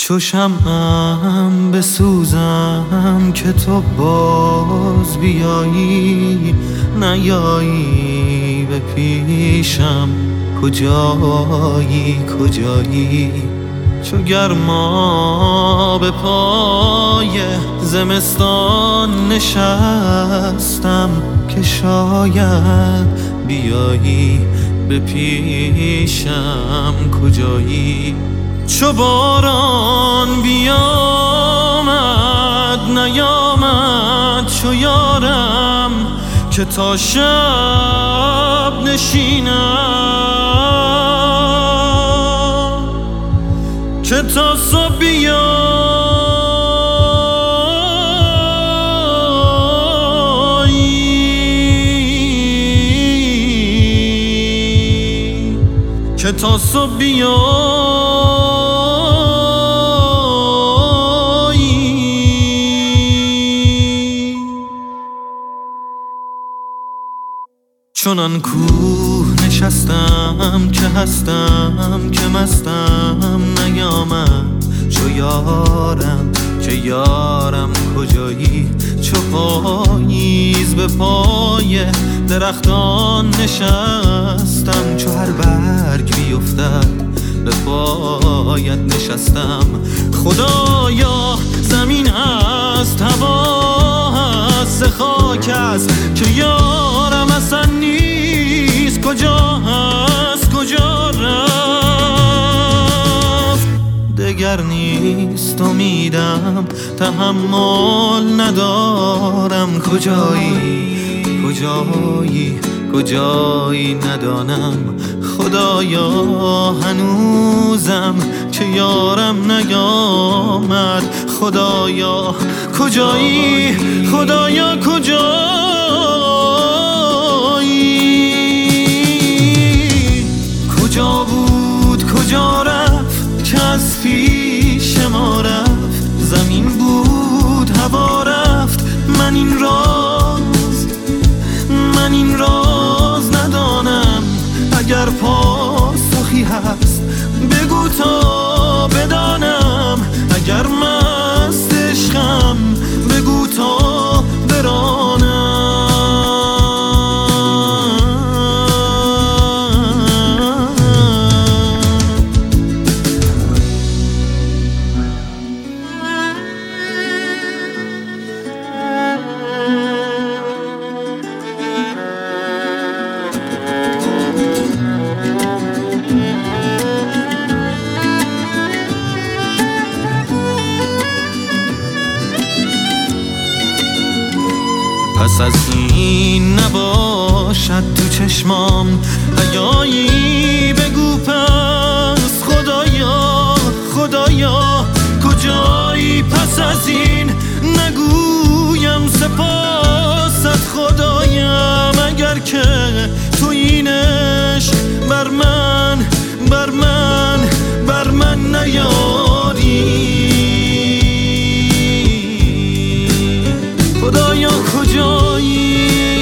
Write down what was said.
چو شمعم بسوزم که تو باز بیایی، نیایی به پیشم کجایی کجایی. چو گرما به پای زمستان نشستم که شاید بیایی به پیشم کجایی. چو باران بیامد نیامد چو یارم که تا شب نشینم، که تا صبح بیایی. که تا صبح بیایی. چنان کوه نشستم که هستم که مستم نیامد چو یارم که یارم کجایی. چو پاییز به پای درختان نشستم، چو هر برگ بیفتد به پایت نشستم. خدایا زمین هست هوا هست خاک است که یارم اصلا نیست، کجا هست کجا رفت. دگر نیست امیدم تحمل ندارم، کجایی کجایی کجایی ندانم. خدایا هنوزم که یارم نیامد، خدایا کجایی خدایا کجایی. کجا بود کجا رفت که از پیش ما رفت، زمین بود هوا رفت. من این راز ندانم، اگر پاسخی هست بگو تا بدانم. اگر مست عشقم بگو تا برانم. پس از این نباشد تو چشمام حیایی، بگو پس خدایا خدایا کجایی. پس از این نگویم سپاست خدایم، اگر که تو این عشق بر من نیاری. خدایا کجایی